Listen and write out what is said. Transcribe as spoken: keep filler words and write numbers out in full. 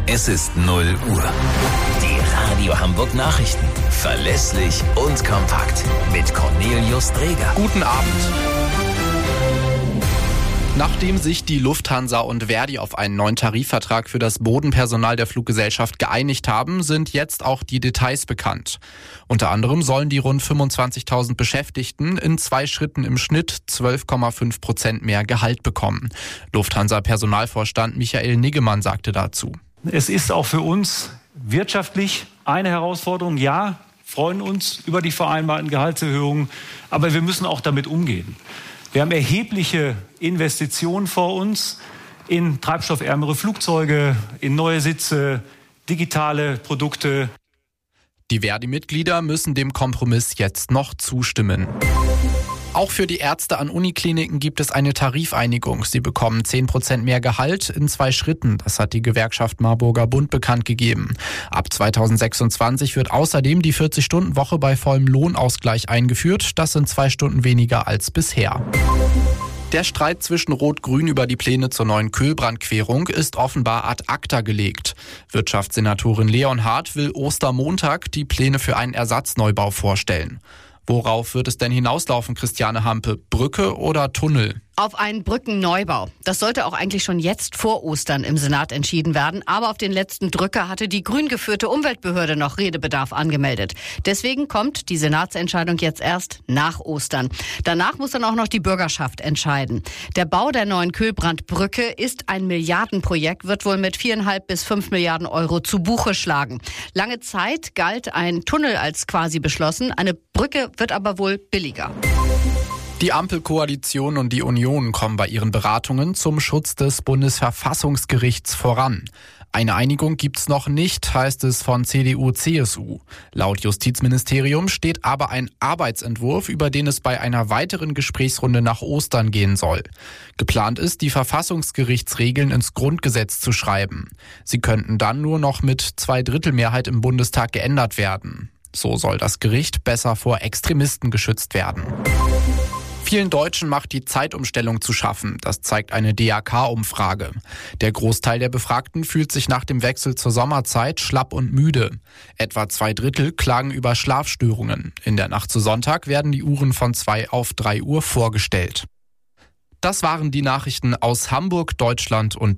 Es ist null Uhr. Die Radio Hamburg Nachrichten. Verlässlich und kompakt. Mit Cornelius Dreger. Guten Abend. Nachdem sich die Lufthansa und Verdi auf einen neuen Tarifvertrag für das Bodenpersonal der Fluggesellschaft geeinigt haben, sind jetzt auch die Details bekannt. Unter anderem sollen die rund fünfundzwanzigtausend Beschäftigten in zwei Schritten im Schnitt zwölf Komma fünf Prozent mehr Gehalt bekommen. Lufthansa-Personalvorstand Michael Niggemann sagte dazu: Es ist auch für uns wirtschaftlich eine Herausforderung. Ja, freuen uns über die vereinbarten Gehaltserhöhungen, aber wir müssen auch damit umgehen. Wir haben erhebliche Investitionen vor uns in treibstoffärmere Flugzeuge, in neue Sitze, digitale Produkte. Die Verdi-Mitglieder müssen dem Kompromiss jetzt noch zustimmen. Auch für die Ärzte an Unikliniken gibt es eine Tarifeinigung. Sie bekommen zehn Prozent mehr Gehalt in zwei Schritten. Das hat die Gewerkschaft Marburger Bund bekannt gegeben. Ab zweitausendsechsundzwanzig wird außerdem die vierzig-Stunden-Woche bei vollem Lohnausgleich eingeführt. Das sind zwei Stunden weniger als bisher. Der Streit zwischen Rot-Grün über die Pläne zur neuen Kühlbrandquerung ist offenbar ad acta gelegt. Wirtschaftssenatorin Leonhardt will Ostermontag die Pläne für einen Ersatzneubau vorstellen. Worauf wird es denn hinauslaufen, Christiane Hampe? Brücke oder Tunnel? Auf einen Brückenneubau. Das sollte auch eigentlich schon jetzt vor Ostern im Senat entschieden werden. Aber auf den letzten Drücker hatte die grün geführte Umweltbehörde noch Redebedarf angemeldet. Deswegen kommt die Senatsentscheidung jetzt erst nach Ostern. Danach muss dann auch noch die Bürgerschaft entscheiden. Der Bau der neuen Kühlbrandbrücke ist ein Milliardenprojekt, wird wohl mit viereinhalb bis fünf Milliarden Euro zu Buche schlagen. Lange Zeit galt ein Tunnel als quasi beschlossen. Eine Brücke wird aber wohl billiger. Die Ampelkoalition und die Union kommen bei ihren Beratungen zum Schutz des Bundesverfassungsgerichts voran. Eine Einigung gibt's noch nicht, heißt es von C D U C S U. Laut Justizministerium steht aber ein Arbeitsentwurf, über den es bei einer weiteren Gesprächsrunde nach Ostern gehen soll. Geplant ist, die Verfassungsgerichtsregeln ins Grundgesetz zu schreiben. Sie könnten dann nur noch mit Zweidrittelmehrheit im Bundestag geändert werden. So soll das Gericht besser vor Extremisten geschützt werden. Vielen Deutschen macht die Zeitumstellung zu schaffen. Das zeigt eine D A K-Umfrage. Der Großteil der Befragten fühlt sich nach dem Wechsel zur Sommerzeit schlapp und müde. Etwa zwei Drittel klagen über Schlafstörungen. In der Nacht zu Sonntag werden die Uhren von zwei auf drei Uhr vorgestellt. Das waren die Nachrichten aus Hamburg, Deutschland und